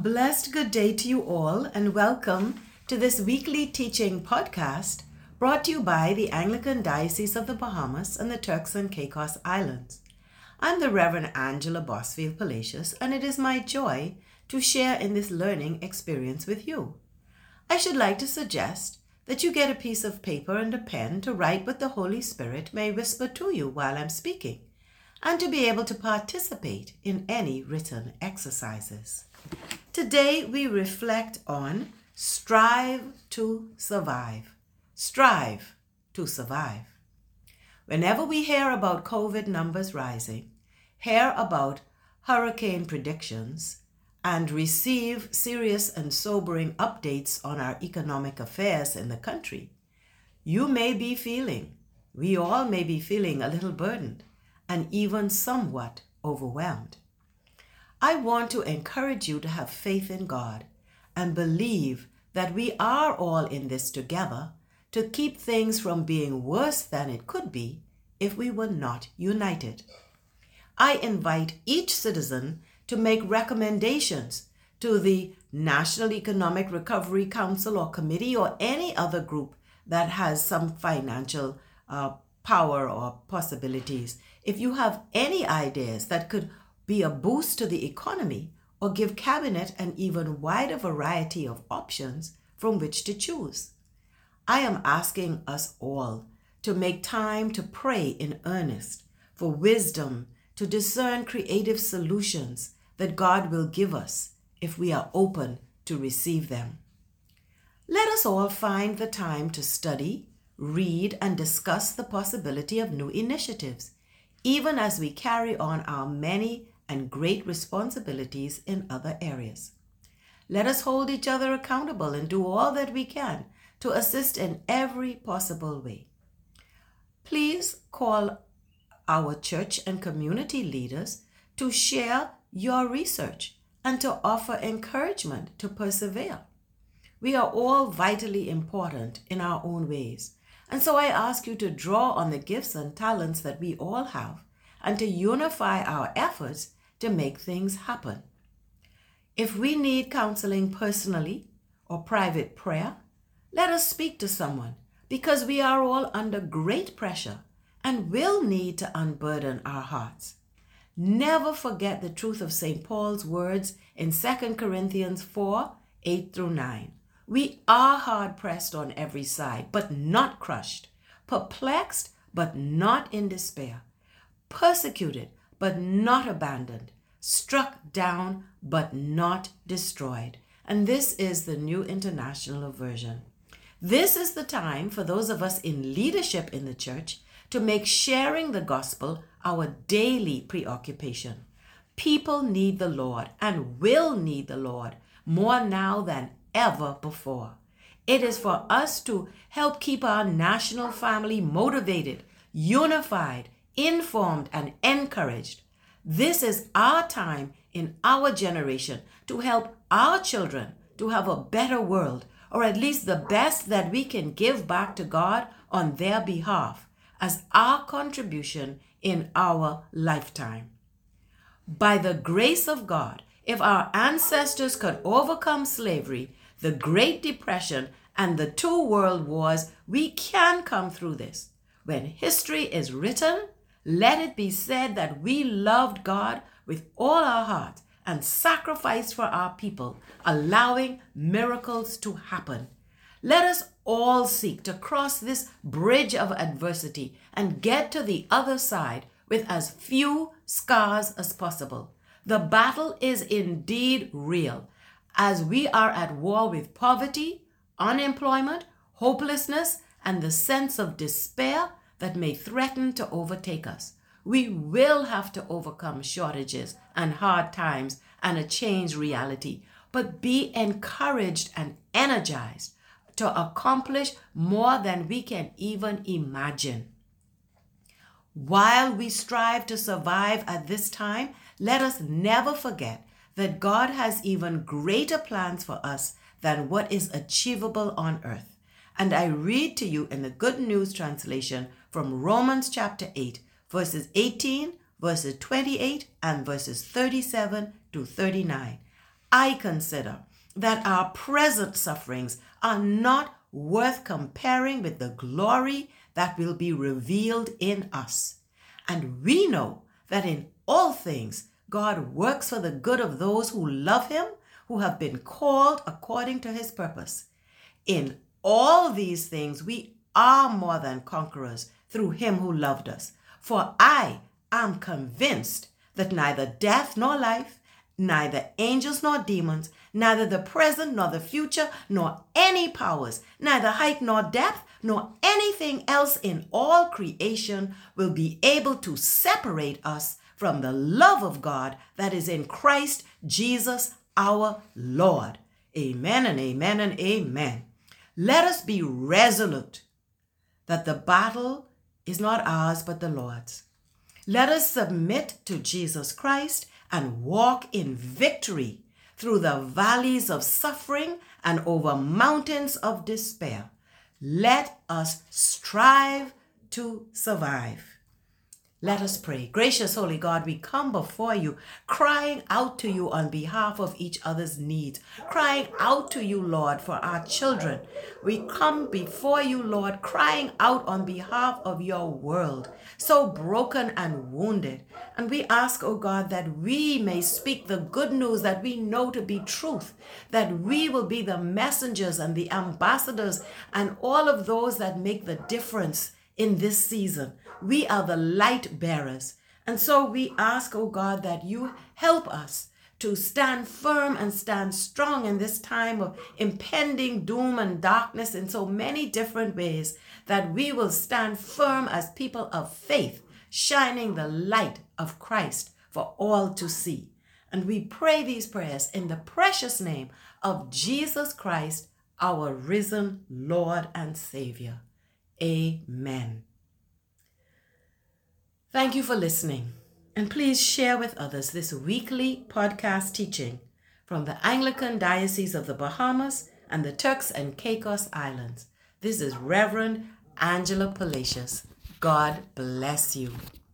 blessed good day to you all, and welcome to this weekly teaching podcast brought to you by the Anglican Diocese of the Bahamas and the Turks and Caicos Islands. I'm the Reverend Angela Bosfield Palacios, and it is my joy to share in this learning experience with you. I should like to suggest that you get a piece of paper and a pen to write what the Holy Spirit may whisper to you while I'm speaking, and to be able to participate in any written exercises. Today we reflect on strive to survive. Strive to survive. Whenever we hear about COVID numbers rising, hear about hurricane predictions, and receive serious and sobering updates on our economic affairs in the country, we all may be feeling a little burdened and even somewhat overwhelmed. I want to encourage you to have faith in God and believe that we are all in this together to keep things from being worse than it could be if we were not united. I invite each citizen to make recommendations to the National Economic Recovery Council or Committee or any other group that has some financial power or possibilities. If you have any ideas that could be a boost to the economy or give Cabinet an even wider variety of options from which to choose. I am asking us all to make time to pray in earnest for wisdom to discern creative solutions that God will give us if we are open to receive them. Let us all find the time to study, read, and discuss the possibility of new initiatives, even as we carry on our many and great responsibilities in other areas. Let us hold each other accountable and do all that we can to assist in every possible way. Please call our church and community leaders to share your research and to offer encouragement to persevere. We are all vitally important in our own ways, and so I ask you to draw on the gifts and talents that we all have and to unify our efforts to make things happen. If we need counseling personally or private prayer, let us speak to someone, because we are all under great pressure and will need to unburden our hearts. Never forget the truth of St. Paul's words in 2 Corinthians 4:8-9. We are hard pressed on every side, but not crushed, perplexed, but not in despair, persecuted, but not abandoned, struck down, but not destroyed. And this is the New International Version. This is the time for those of us in leadership in the church to make sharing the gospel our daily preoccupation. People need the Lord and will need the Lord more now than ever before. It is for us to help keep our national family motivated, unified, informed, and encouraged. This is our time in our generation to help our children to have a better world, or at least the best that we can give back to God on their behalf as our contribution in our lifetime. By the grace of God, if our ancestors could overcome slavery, the Great Depression, and the 2 world wars, we can come through this. When history is written, let it be said that we loved God with all our heart and sacrificed for our people, allowing miracles to happen. Let us all seek to cross this bridge of adversity and get to the other side with as few scars as possible. The battle is indeed real, as we are at war with poverty, unemployment, hopelessness, and the sense of despair that may threaten to overtake us. We will have to overcome shortages and hard times and a changed reality, but be encouraged and energized to accomplish more than we can even imagine. While we strive to survive at this time, let us never forget that God has even greater plans for us than what is achievable on earth. And I read to you in the Good News Translation from Romans chapter 8, verses 18, verses 28, and verses 37 to 39. I consider that our present sufferings are not worth comparing with the glory that will be revealed in us. And we know that in all things God works for the good of those who love him, who have been called according to his purpose. In all these things we are more than conquerors through him who loved us. For I am convinced that neither death nor life, neither angels nor demons, neither the present nor the future, nor any powers, neither height nor depth, nor anything else in all creation will be able to separate us from the love of God that is in Christ Jesus our Lord. Amen and amen and amen. Let us be resolute that the battle is not ours but the Lord's. Let us submit to Jesus Christ and walk in victory through the valleys of suffering and over mountains of despair. Let us strive to survive. Let us pray. Gracious Holy God, we come before you, crying out to you on behalf of each other's needs, crying out to you, Lord, for our children. We come before you, Lord, crying out on behalf of your world, so broken and wounded. And we ask, oh God, that we may speak the good news that we know to be truth, that we will be the messengers and the ambassadors and all of those that make the difference in this season. We are the light bearers. And so we ask, oh God, that you help us to stand firm and stand strong in this time of impending doom and darkness in so many different ways, that we will stand firm as people of faith, shining the light of Christ for all to see. And we pray these prayers in the precious name of Jesus Christ, our risen Lord and Savior. Amen. Thank you for listening, and please share with others this weekly podcast teaching from the Anglican Diocese of the Bahamas and the Turks and Caicos Islands. This is Reverend Angela Palacios. God bless you.